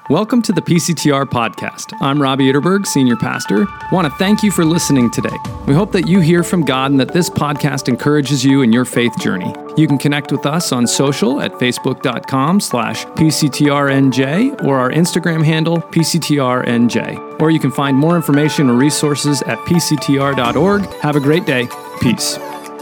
Welcome to the PCTR podcast. I'm Robbie Itterberg, Senior Pastor. I want to thank you for listening today. We hope that you hear from God and that this podcast encourages you in your faith journey. You can connect with us on social at facebook.com/PCTRNJ or our Instagram handle, PCTRNJ. Or you can find more information or resources at PCTR.org. Have a great day. Peace.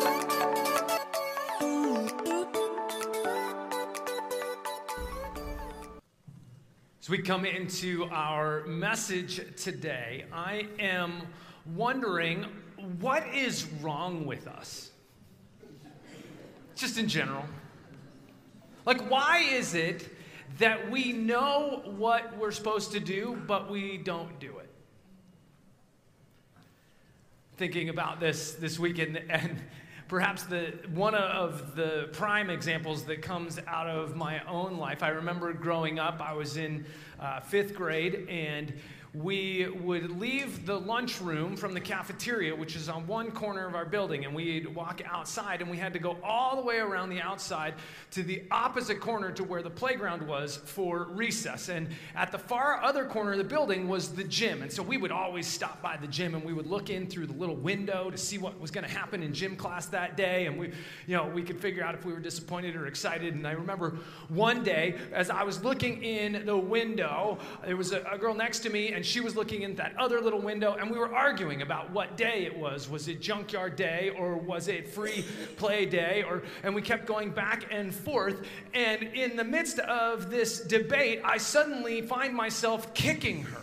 As we come into our message today, I am wondering, what is wrong with us? Just in general. Like, why is it that we know what we're supposed to do, but we don't do it? Thinking about this weekend, and perhaps one of the prime examples that comes out of my own life. I remember growing up, I was in 5th grade, and we would leave the lunchroom from the cafeteria, which is on one corner of our building, and we'd walk outside, and we had to go all the way around the outside to the opposite corner to where the playground was for recess. And at the far other corner of the building was the gym. And so we would always stop by the gym, and we would look in through the little window to see what was going to happen in gym class that day. And we could figure out if we were disappointed or excited. And I remember one day, as I was looking in the window, there was a girl next to me, and she was looking in that other little window, and we were arguing about what day it was. Was it junkyard day, or was it free play day? And we kept going back and forth, and in the midst of this debate, I suddenly find myself kicking her.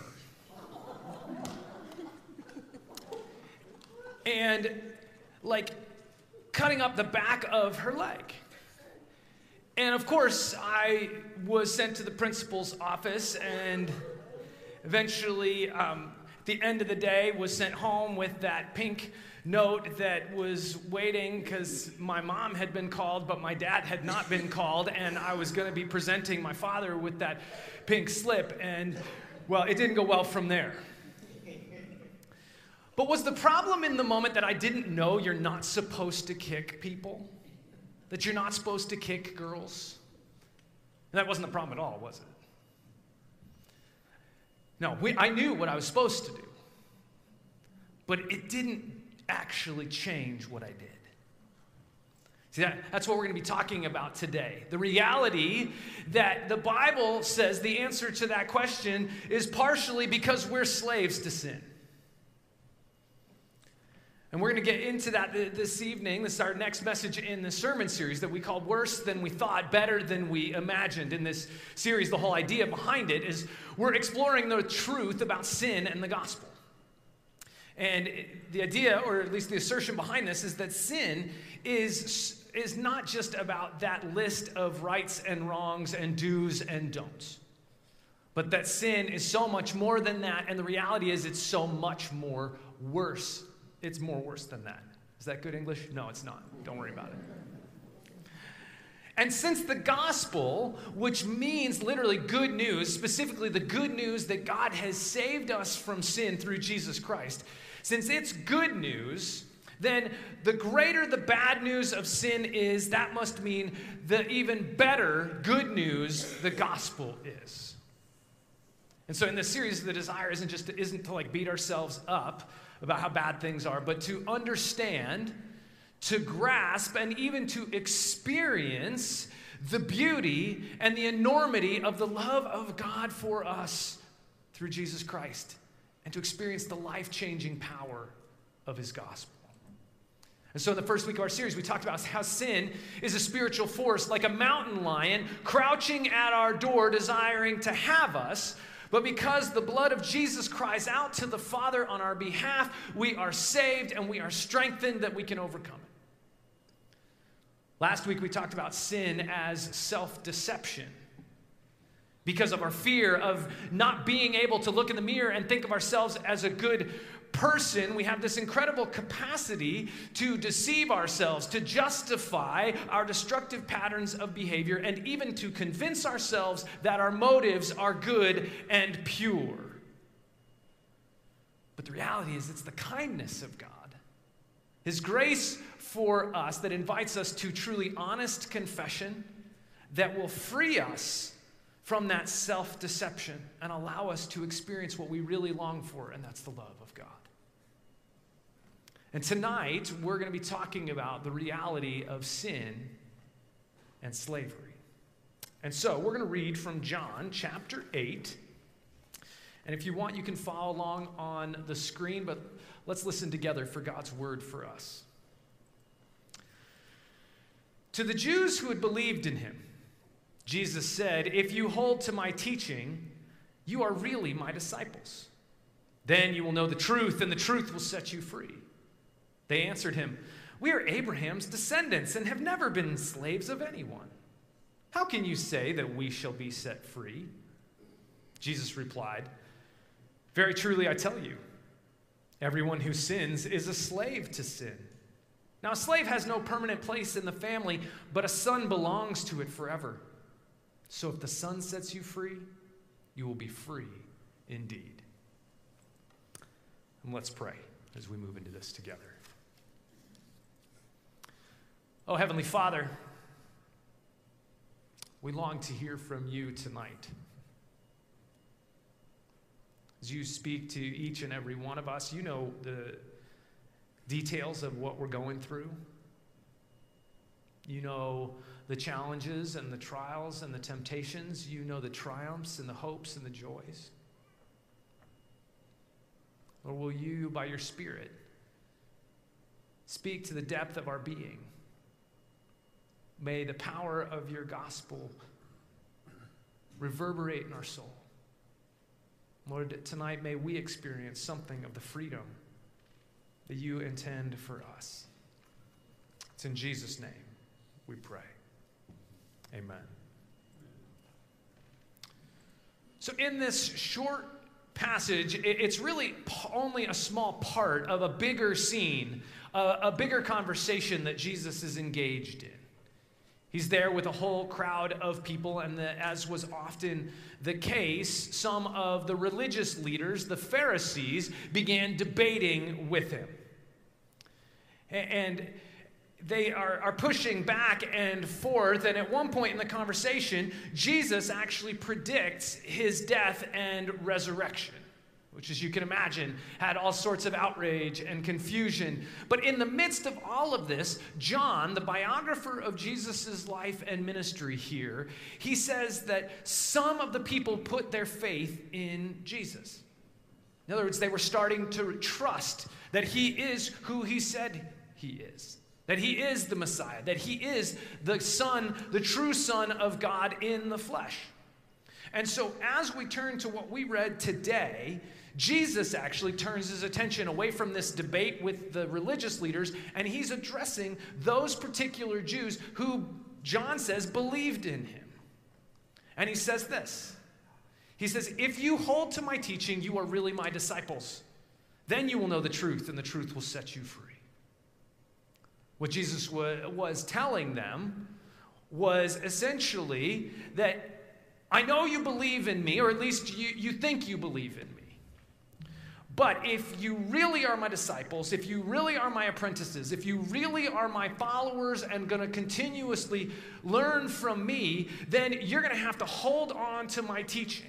And cutting up the back of her leg. And of course, I was sent to the principal's office, and eventually, at the end of the day, was sent home with that pink note that was waiting because my mom had been called, but my dad had not been called, and I was going to be presenting my father with that pink slip, and, well, it didn't go well from there. But was the problem in the moment that I didn't know you're not supposed to kick people? That you're not supposed to kick girls? And that wasn't the problem at all, was it? No, I knew what I was supposed to do, but it didn't actually change what I did. See, that's what we're going to be talking about today. The reality that the Bible says the answer to that question is partially because we're slaves to sin. And we're going to get into that this evening. This is our next message in the sermon series that we called Worse Than We Thought, Better Than We Imagined. In this series, the whole idea behind it is we're exploring the truth about sin and the gospel. And the idea, or at least the assertion behind this, is that sin is not just about that list of rights and wrongs and do's and don'ts, but that sin is so much more than that, and the reality is it's so much more worse. It's more worse than that. Is that good English? No, it's not. Don't worry about it. And since the gospel, which means literally good news, specifically the good news that God has saved us from sin through Jesus Christ, since it's good news, then the greater the bad news of sin is, that must mean the even better good news the gospel is. And so in this series, the desire isn't to beat ourselves up about how bad things are, but to understand, to grasp, and even to experience the beauty and the enormity of the love of God for us through Jesus Christ, and to experience the life-changing power of his gospel. And so in the first week of our series, we talked about how sin is a spiritual force, like a mountain lion crouching at our door, desiring to have us. But because the blood of Jesus cries out to the Father on our behalf, we are saved and we are strengthened that we can overcome it. Last week we talked about sin as self-deception. Because of our fear of not being able to look in the mirror and think of ourselves as a good person, we have this incredible capacity to deceive ourselves, to justify our destructive patterns of behavior, and even to convince ourselves that our motives are good and pure. But the reality is, it's the kindness of God, his grace for us, that invites us to truly honest confession that will free us from that self-deception and allow us to experience what we really long for, and that's the love of God. And tonight, we're going to be talking about the reality of sin and slavery. And so, we're going to read from John chapter 8. And if you want, you can follow along on the screen, but let's listen together for God's word for us. To the Jews who had believed in him, Jesus said, "If you hold to my teaching, you are really my disciples. Then you will know the truth, and the truth will set you free." They answered him, "We are Abraham's descendants and have never been slaves of anyone. How can you say that we shall be set free?" Jesus replied, "Very truly I tell you, everyone who sins is a slave to sin. Now a slave has no permanent place in the family, but a son belongs to it forever. So if the Son sets you free, you will be free indeed." And let's pray as we move into this together. Oh, Heavenly Father, we long to hear from you tonight. As you speak to each and every one of us, you know the details of what we're going through. You know the challenges and the trials and the temptations. You know the triumphs and the hopes and the joys. Or will you, by your Spirit, speak to the depth of our being? May the power of your gospel reverberate in our soul. Lord, tonight may we experience something of the freedom that you intend for us. It's in Jesus' name we pray. Amen. So in this short passage, it's really only a small part of a bigger scene, a bigger conversation that Jesus is engaged in. He's there with a whole crowd of people, and as was often the case, some of the religious leaders, the Pharisees, began debating with him. And they are pushing back and forth, and at one point in the conversation, Jesus actually predicts his death and resurrection, which, as you can imagine, had all sorts of outrage and confusion. But in the midst of all of this, John, the biographer of Jesus' life and ministry here, he says that some of the people put their faith in Jesus. In other words, they were starting to trust that he is who he said he is, that he is the Messiah, that he is the Son, the true Son of God in the flesh. And so as we turn to what we read today, Jesus actually turns his attention away from this debate with the religious leaders, and he's addressing those particular Jews who, John says, believed in him. And he says this. He says, "If you hold to my teaching, you are really my disciples. Then you will know the truth, and the truth will set you free." What Jesus was telling them was essentially that, I know you believe in me, or at least you think you believe in me. But if you really are my disciples, if you really are my apprentices, if you really are my followers and going to continuously learn from me, then you're going to have to hold on to my teaching.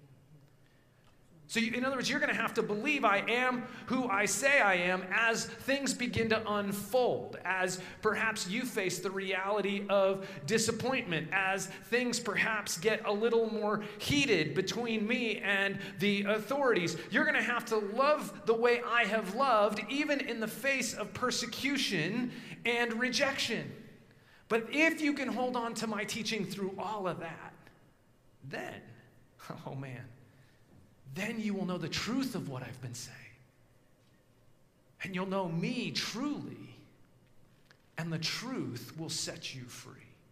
So in other words, you're going to have to believe I am who I say I am as things begin to unfold, as perhaps you face the reality of disappointment, as things perhaps get a little more heated between me and the authorities. You're going to have to love the way I have loved, even in the face of persecution and rejection. But if you can hold on to my teaching through all of that, then, oh man, then you will know the truth of what I've been saying. And you'll know me truly, and the truth will set you free.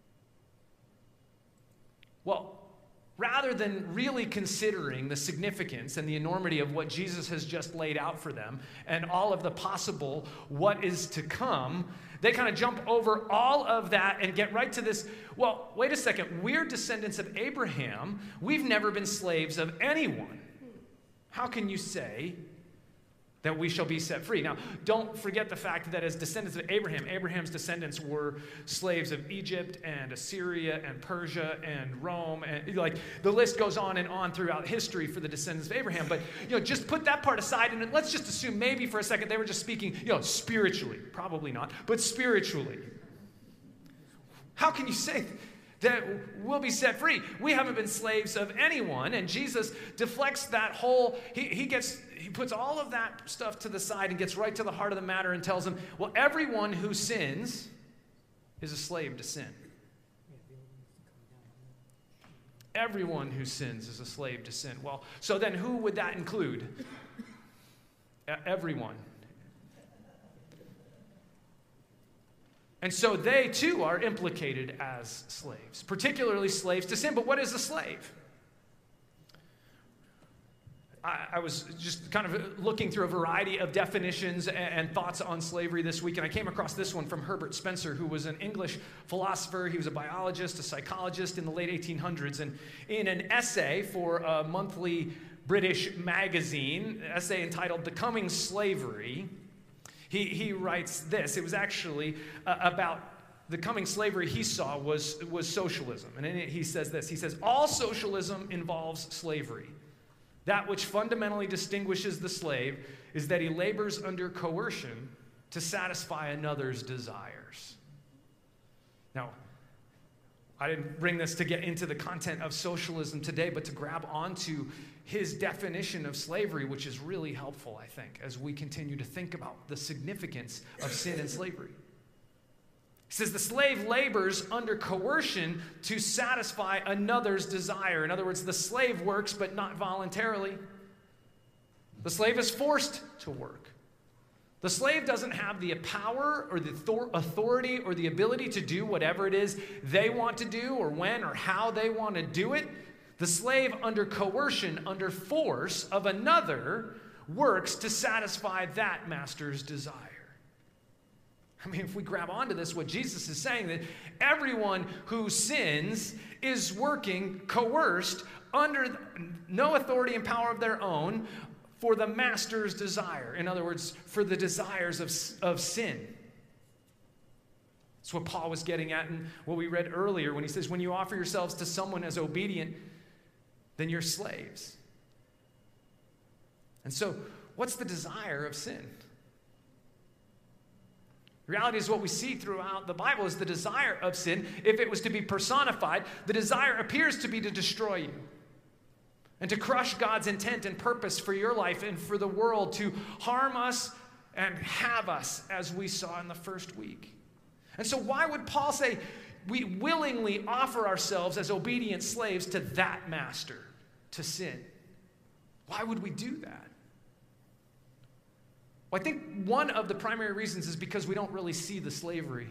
Well, rather than really considering the significance and the enormity of what Jesus has just laid out for them and all of the possible what is to come, they kind of jump over all of that and get right to this. Well, wait a second. We're descendants of Abraham. We've never been slaves of anyone. How can you say that we shall be set free. Now, don't forget the fact that as descendants of Abraham, Abraham's descendants were slaves of Egypt and Assyria and Persia and Rome, and like the list goes on and on throughout history for the descendants of Abraham. But just put that part aside, and let's just assume maybe for a second they were just speaking, spiritually. Probably not, but spiritually. How can you say that we'll be set free? We haven't been slaves of anyone, and Jesus deflects that whole, he puts all of that stuff to the side and gets right to the heart of the matter and tells them, well, everyone who sins is a slave to sin. Everyone who sins is a slave to sin. Well, so then who would that include? Everyone. And so they too are implicated as slaves, particularly slaves to sin. But what is a slave? I was just kind of looking through a variety of definitions and thoughts on slavery this week, and I came across this one from Herbert Spencer, who was an English philosopher. He was a biologist, a psychologist in the late 1800s. And in an essay for a monthly British magazine, an essay entitled The Coming Slavery, he writes this. It was actually about the coming slavery he saw was socialism. And in it he says this. He says, all socialism involves slavery. That which fundamentally distinguishes the slave is that he labors under coercion to satisfy another's desires. Now, I didn't bring this to get into the content of socialism today, but to grab onto his definition of slavery, which is really helpful, I think, as we continue to think about the significance of sin and slavery. He says the slave labors under coercion to satisfy another's desire. In other words, the slave works, but not voluntarily. The slave is forced to work. The slave doesn't have the power or the authority or the ability to do whatever it is they want to do or when or how they want to do it. The slave, under coercion, under force of another, works to satisfy that master's desire. I mean, if we grab onto this, what Jesus is saying, that everyone who sins is working coerced under no authority and power of their own for the master's desire. In other words, for the desires of sin. That's what Paul was getting at in what we read earlier when he says, when you offer yourselves to someone as obedient, then you're slaves. And so, what's the desire of sin? The reality is what we see throughout the Bible is the desire of sin. If it was to be personified, the desire appears to be to destroy you and to crush God's intent and purpose for your life and for the world, to harm us and have us, as we saw in the first week. And so why would Paul say we willingly offer ourselves as obedient slaves to that master, to sin? Why would we do that? Well, I think one of the primary reasons is because we don't really see the slavery.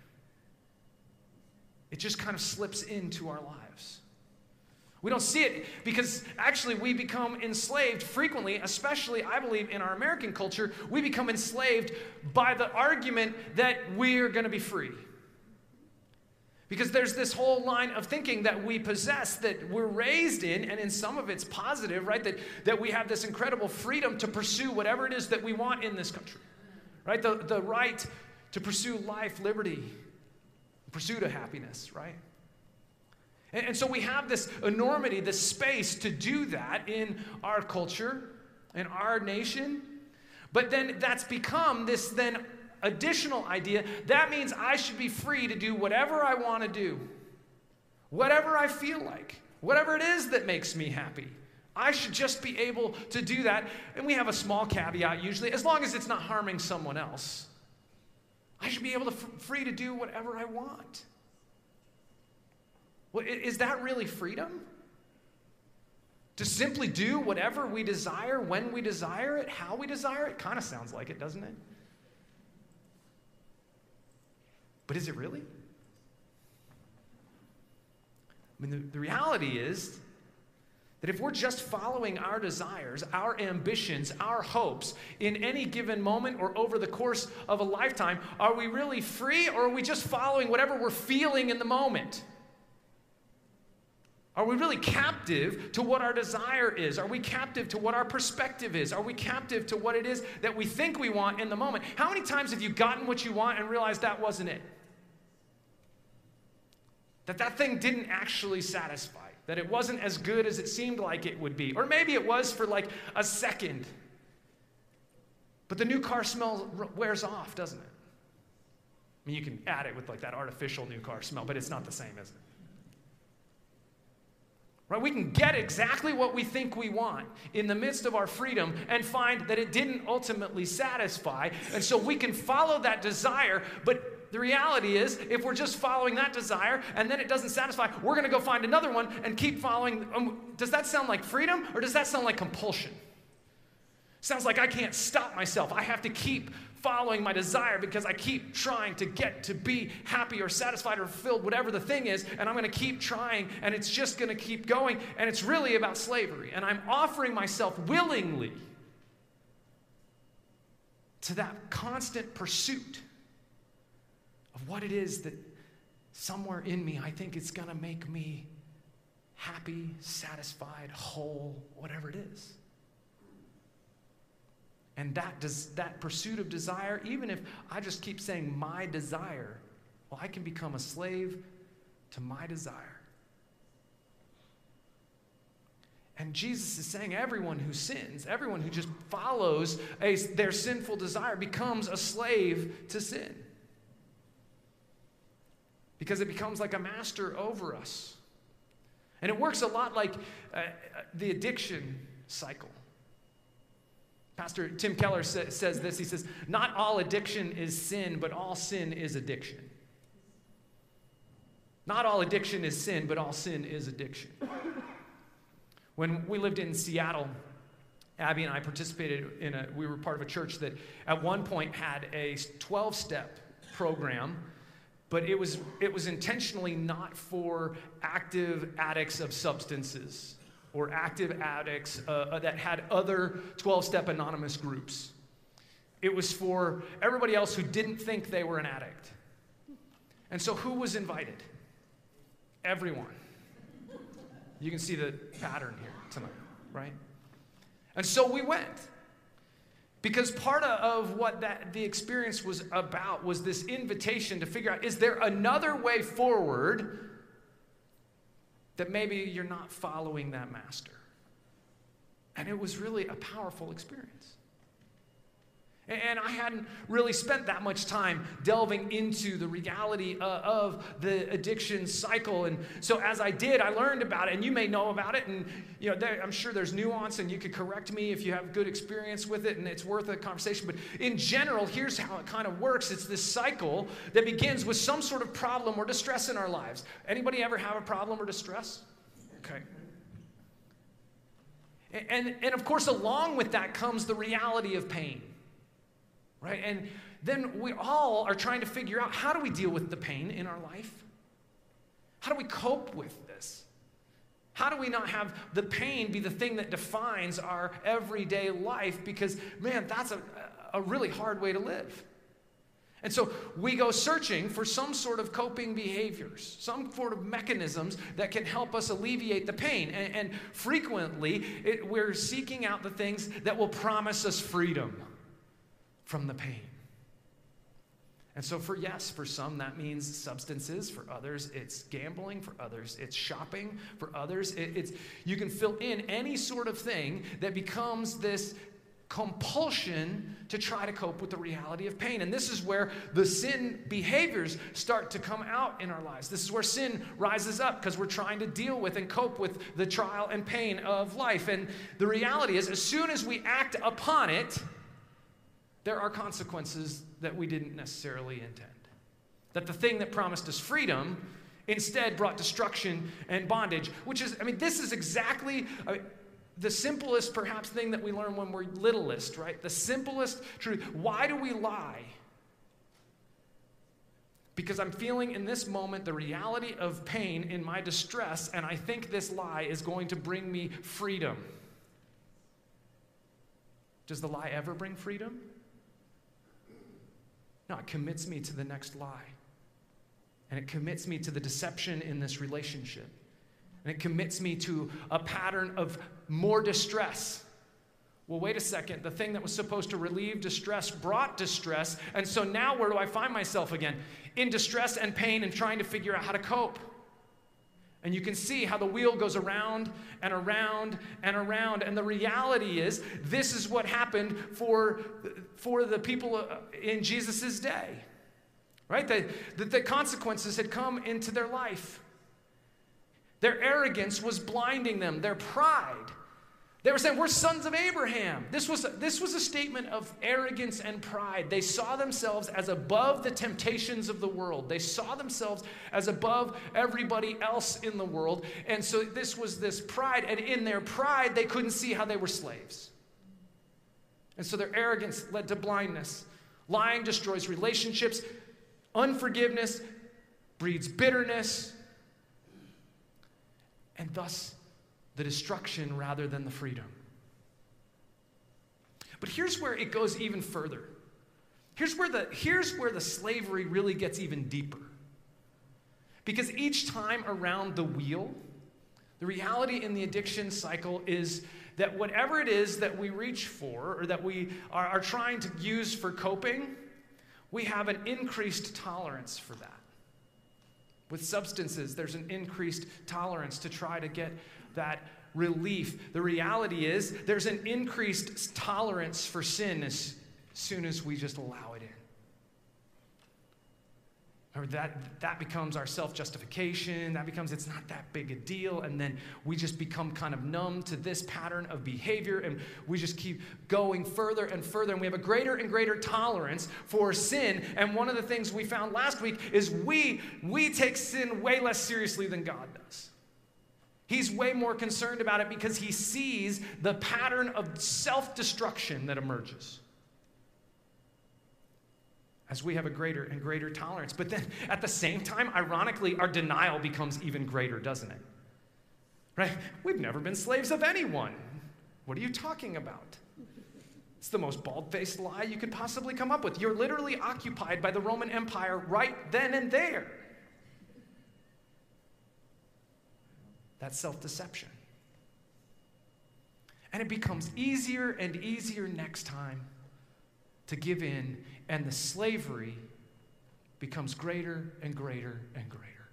It just kind of slips into our lives. We don't see it because actually we become enslaved frequently, especially, I believe, in our American culture. We become enslaved by the argument that we're going to be free. Because there's this whole line of thinking that we possess, that we're raised in, and in some of it's positive, right? That we have this incredible freedom to pursue whatever it is that we want in this country, right? The right to pursue life, liberty, pursuit of happiness, right? And so we have this enormity, this space to do that in our culture, in our nation. But then that's become this then additional idea. That means I should be free to do whatever I want to do, whatever I feel like, whatever it is that makes me happy. I should just be able to do that. And we have a small caveat usually, as long as it's not harming someone else. I should be able to free to do whatever I want. Well, is that really freedom? To simply do whatever we desire, when we desire it, how we desire it? Kind of sounds like it, doesn't it? But is it really? I mean, the reality is that if we're just following our desires, our ambitions, our hopes in any given moment or over the course of a lifetime, are we really free, or are we just following whatever we're feeling in the moment? Are we really captive to what our desire is? Are we captive to what our perspective is? Are we captive to what it is that we think we want in the moment? How many times have you gotten what you want and realized that wasn't it? That thing didn't actually satisfy, that it wasn't as good as it seemed like it would be. Or maybe it was for like a second. But the new car smell wears off, doesn't it? I mean, you can add it with like that artificial new car smell, but it's not the same, is it? Right? We can get exactly what we think we want in the midst of our freedom and find that it didn't ultimately satisfy. And so we can follow that desire, but the reality is, if we're just following that desire and then it doesn't satisfy, we're going to go find another one and keep following. Does that sound like freedom, or does that sound like compulsion? Sounds like I can't stop myself. I have to keep following my desire because I keep trying to get to be happy or satisfied or fulfilled, whatever the thing is, and I'm going to keep trying, and it's just going to keep going, and it's really about slavery. And I'm offering myself willingly to that constant pursuit of what it is that somewhere in me I think it's going to make me happy, satisfied, whole, whatever it is. And that pursuit of desire, even if I just keep saying my desire, well, I can become a slave to my desire. And Jesus is saying everyone who sins, everyone who just follows their sinful desire becomes a slave to sin. Because it becomes like a master over us. And it works a lot like the addiction cycle. Pastor Tim Keller says this. He says, not all addiction is sin, but all sin is addiction. Not all addiction is sin, but all sin is addiction. When we lived in Seattle, Abby and I participated we were part of a church that at one point had a 12-step program, but it was intentionally not for active addicts of substances or active addicts that had other 12-step anonymous groups. It was for everybody else who didn't think they were an addict. And so who was invited? Everyone. You can see the pattern here tonight, right? And so we went. Because part of what the experience was about was this invitation to figure out, is there another way forward that maybe you're not following that master? And it was really a powerful experience. And I hadn't really spent that much time delving into the reality of the addiction cycle. And so as I did, I learned about it, and you may know about it. And I'm sure there's nuance, and you could correct me if you have good experience with it, and it's worth a conversation. But in general, here's how it kind of works. It's this cycle that begins with some sort of problem or distress in our lives. Anybody ever have a problem or distress? Okay. And of course, along with that comes the reality of pain. Right? And then we all are trying to figure out, how do we deal with the pain in our life? How do we cope with this? How do we not have the pain be the thing that defines our everyday life? Because, man, that's a really hard way to live. And so we go searching for some sort of coping behaviors, some sort of mechanisms that can help us alleviate the pain. And frequently, we're seeking out the things that will promise us freedom from the pain. And so for some that means substances. For others it's gambling. For others it's shopping. For others you can fill in any sort of thing that becomes this compulsion to try to cope with the reality of pain. And this is where the sin behaviors start to come out in our lives. This is where sin rises up, because we're trying to deal with and cope with the trial and pain of life. And the reality is, as soon as we act upon it, there are consequences that we didn't necessarily intend. That the thing that promised us freedom instead brought destruction and bondage, which is, this is exactly the simplest, perhaps, thing that we learn when we're littlest, right? The simplest truth. Why do we lie? Because I'm feeling in this moment the reality of pain in my distress, and I think this lie is going to bring me freedom. Does the lie ever bring freedom? No, it commits me to the next lie. And it commits me to the deception in this relationship. And it commits me to a pattern of more distress. Well, wait a second. The thing that was supposed to relieve distress brought distress. And so now where do I find myself again? In distress and pain and trying to figure out how to cope. And you can see how the wheel goes around and around and around. And the reality is, this is what happened for the people in Jesus' day. Right? The consequences had come into their life. Their arrogance was blinding them. Their pride. They were saying, we're sons of Abraham. This was a statement of arrogance and pride. They saw themselves as above the temptations of the world. They saw themselves as above everybody else in the world. And so this was this pride. And in their pride, they couldn't see how they were slaves. And so their arrogance led to blindness. Lying destroys relationships. Unforgiveness breeds bitterness. And thus, the destruction rather than the freedom. But here's where it goes even further. Here's where the slavery really gets even deeper. Because each time around the wheel, the reality in the addiction cycle is that whatever it is that we reach for or that we are trying to use for coping, we have an increased tolerance for that. With substances, there's an increased tolerance to try to get that relief. The reality is there's an increased tolerance for sin as soon as we just allow it in. Or that becomes our self-justification. That becomes, it's not that big a deal. And then we just become kind of numb to this pattern of behavior. And we just keep going further and further. And we have a greater and greater tolerance for sin. And one of the things we found last week is we take sin way less seriously than God does. He's way more concerned about it because he sees the pattern of self-destruction that emerges as we have a greater and greater tolerance. But then at the same time, ironically, our denial becomes even greater, doesn't it? Right? We've never been slaves of anyone. What are you talking about? It's the most bald-faced lie you could possibly come up with. You're literally occupied by the Roman Empire right then and there. That's self-deception. And it becomes easier and easier next time to give in, and the slavery becomes greater and greater and greater.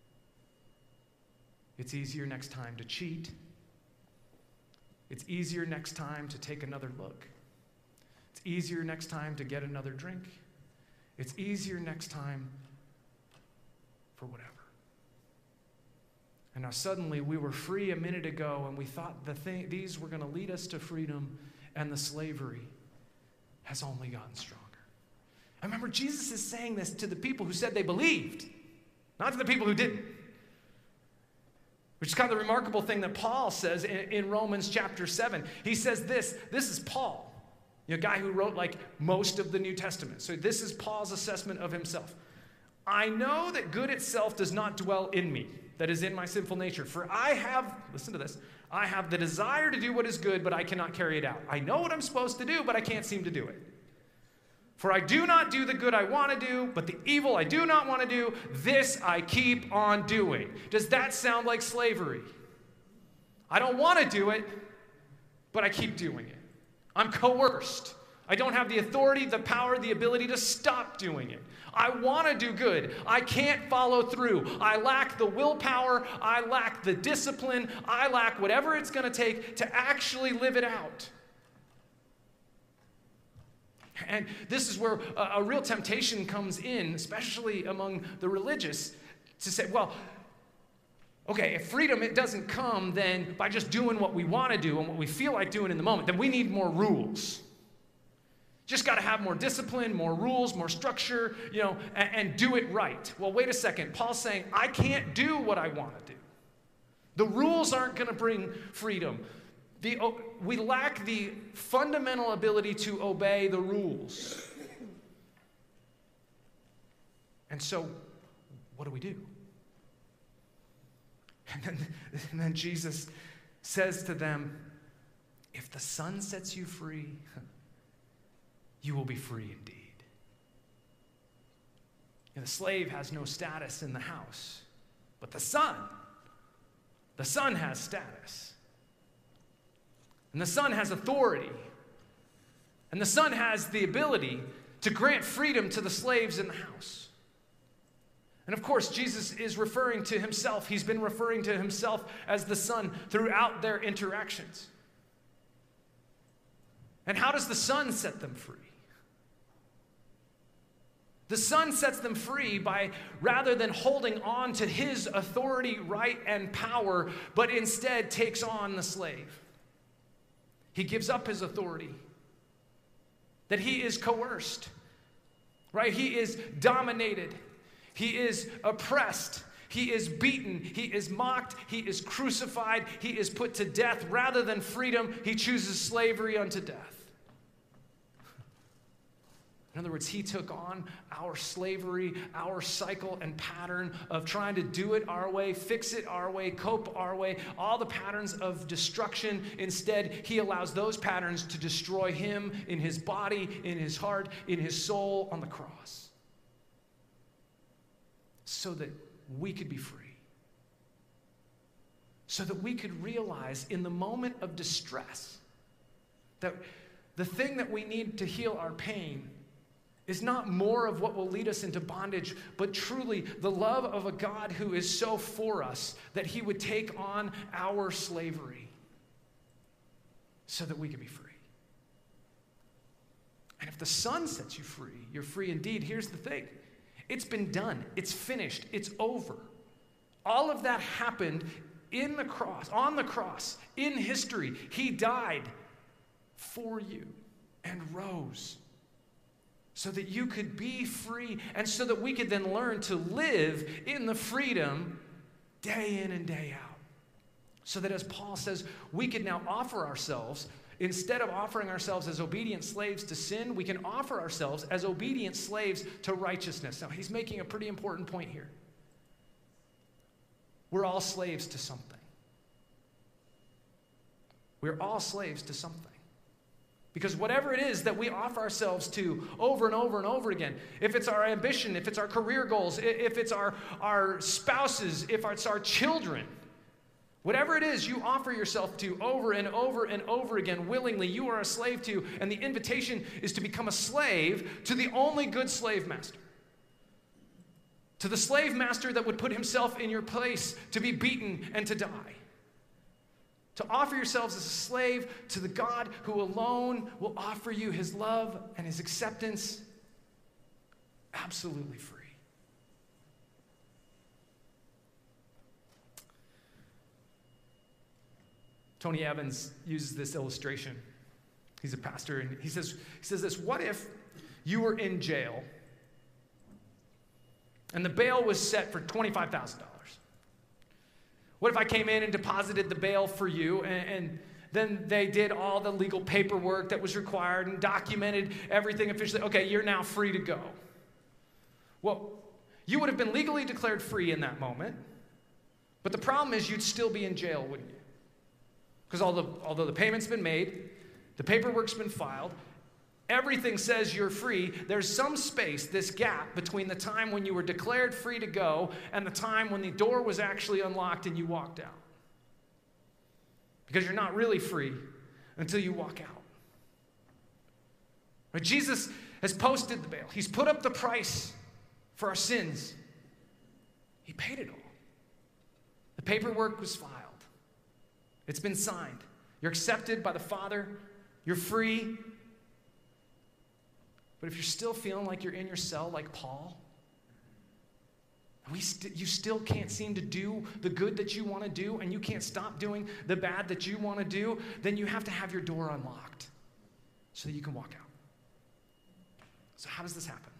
It's easier next time to cheat. It's easier next time to take another look. It's easier next time to get another drink. It's easier next time for whatever. And now suddenly we were free a minute ago, and we thought these were going to lead us to freedom, and the slavery has only gotten stronger. I remember Jesus is saying this to the people who said they believed, not to the people who didn't. Which is kind of the remarkable thing that Paul says in Romans chapter 7. He says this is Paul, a guy who wrote like most of the New Testament. So this is Paul's assessment of himself. I know that good itself does not dwell in me, that is in my sinful nature. For I have, listen to this, I have the desire to do what is good, but I cannot carry it out. I know what I'm supposed to do, but I can't seem to do it. For I do not do the good I want to do, but the evil I do not want to do, this I keep on doing. Does that sound like slavery? I don't want to do it, but I keep doing it. I'm coerced. I don't have the authority, the power, the ability to stop doing it. I want to do good. I can't follow through. I lack the willpower. I lack the discipline. I lack whatever it's going to take to actually live it out. And this is where a real temptation comes in, especially among the religious, to say, well, okay, if freedom, it doesn't come then by just doing what we want to do and what we feel like doing in the moment, then we need more rules. Just got to have more discipline, more rules, more structure, and do it right. Well, wait a second. Paul's saying, I can't do what I want to do. The rules aren't going to bring freedom. We lack the fundamental ability to obey the rules. And so, what do we do? And then Jesus says to them, if the Son sets you free, you will be free indeed. And the slave has no status in the house, but the son The Son has status. And the Son has authority. And the Son has the ability to grant freedom to the slaves in the house. And of course, Jesus is referring to himself. He's been referring to himself as the Son throughout their interactions. And how does the Son set them free? The Son sets them free by, rather than holding on to his authority, right, and power, but instead takes on the slave. He gives up his authority. That he is coerced, right? He is dominated. He is oppressed. He is beaten. He is mocked. He is crucified. He is put to death. Rather than freedom, he chooses slavery unto death. In other words, he took on our slavery, our cycle and pattern of trying to do it our way, fix it our way, cope our way, all the patterns of destruction. Instead, he allows those patterns to destroy him in his body, in his heart, in his soul on the cross, so that we could be free, so that we could realize in the moment of distress that the thing that we need to heal our pain is not more of what will lead us into bondage, but truly the love of a God who is so for us that he would take on our slavery so that we could be free. And if the Son sets you free, you're free indeed. Here's the thing. It's been done. It's finished. It's over. All of that happened in the cross, on the cross, in history. He died for you and rose so that you could be free and so that we could then learn to live in the freedom day in and day out. So that, as Paul says, we could now offer ourselves, instead of offering ourselves as obedient slaves to sin, we can offer ourselves as obedient slaves to righteousness. Now, he's making a pretty important point here. We're all slaves to something. We're all slaves to something. Because whatever it is that we offer ourselves to over and over and over again, if it's our ambition, if it's our career goals, if it's our spouses, if it's our children, whatever it is you offer yourself to over and over and over again willingly, you are a slave to, and the invitation is to become a slave to the only good slave master. To the slave master that would put himself in your place to be beaten and to die. To offer yourselves as a slave to the God who alone will offer you his love and his acceptance, absolutely free. Tony Evans uses this illustration. He's a pastor, and he says this: what if you were in jail and the bail was set for $25,000? What if I came in and deposited the bail for you, and then they did all the legal paperwork that was required and documented everything officially? Okay, you're now free to go. Well, you would have been legally declared free in that moment, but the problem is you'd still be in jail, wouldn't you? Because although the payment's been made, the paperwork's been filed, everything says you're free, there's some space, this gap between the time when you were declared free to go and the time when the door was actually unlocked and you walked out. Because you're not really free until you walk out. But Jesus has posted the bail. He's put up the price for our sins. He paid it all. The paperwork was filed. It's been signed. You're accepted by the Father. You're free. But if you're still feeling like you're in your cell like Paul, you still can't seem to do the good that you want to do, and you can't stop doing the bad that you want to do, then you have to have your door unlocked so that you can walk out. So how does this happen?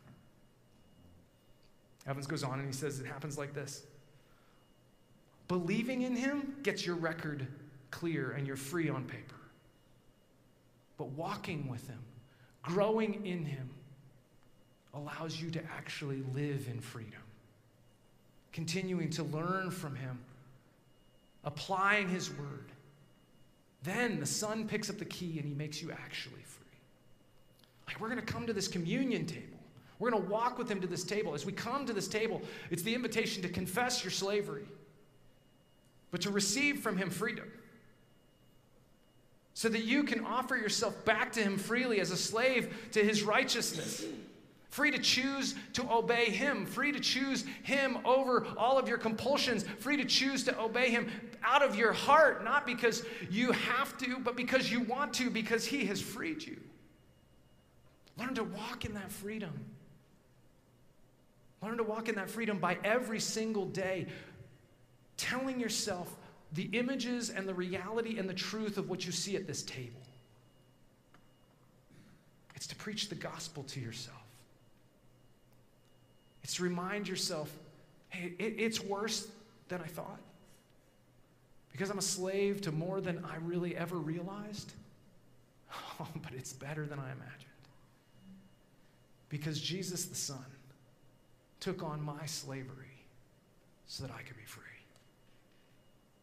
Evans goes on and he says it happens like this. Believing in him gets your record clear and you're free on paper. But walking with him, growing in him, allows you to actually live in freedom. Continuing to learn from him, applying his word. Then the Son picks up the key and he makes you actually free. Like, we're going to come to this communion table. We're going to walk with him to this table. As we come to this table, it's the invitation to confess your slavery. but to receive from him freedom, so that you can offer yourself back to him freely as a slave to his righteousness. Free to choose to obey him. Free to choose him over all of your compulsions. Free to choose to obey him out of your heart, not because you have to, but because you want to, because he has freed you. Learn to walk in that freedom. Learn to walk in that freedom by every single day telling yourself the images and the reality and the truth of what you see at this table. It's to preach the gospel to yourself. It's to remind yourself, hey, it's worse than I thought. Because I'm a slave to more than I really ever realized. Oh, but it's better than I imagined. Because Jesus the Son took on my slavery so that I could be free.